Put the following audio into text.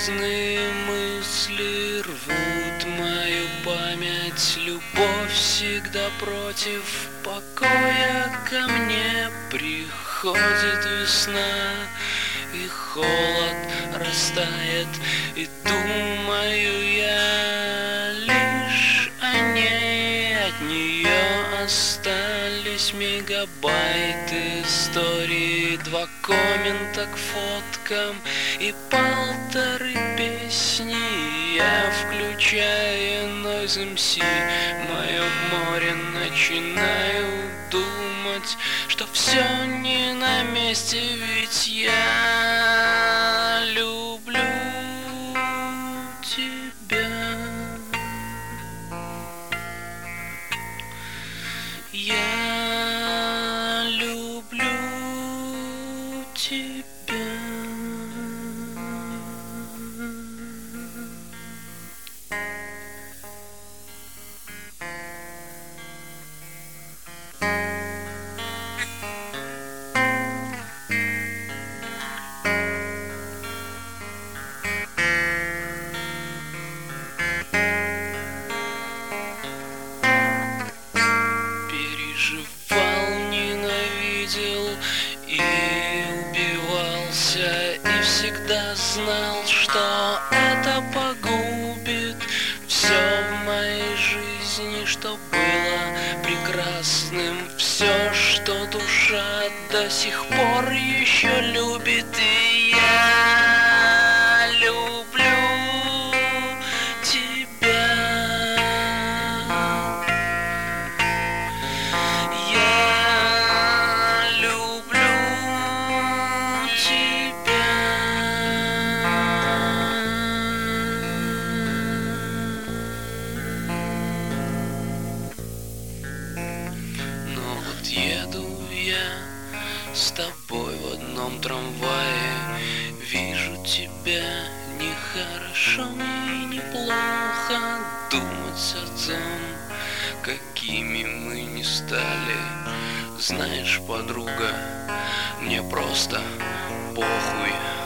Грустные мысли рвут мою память, любовь всегда против покоя. Ко мне приходит весна, и холод растает, и думаю я лишь о ней. От нее остались мегабайты истории, 2 коммента к фоткам и 1,5 песни. Я включаю Noise MC, мое море, начинаю думать, что все не на месте, ведь я люблю тебя. Я люблю тебя. Переживал, ненавидел и убивался, и всегда знал, что это погубит все в моей жизни, что было прекрасным, все, что душа до сих пор еще любит. И я люблю тебя. Еду я с тобой в одном трамвае, вижу тебя, нехорошо мне и неплохо думать о том, какими мы не стали. Знаешь, подруга, мне просто похуй.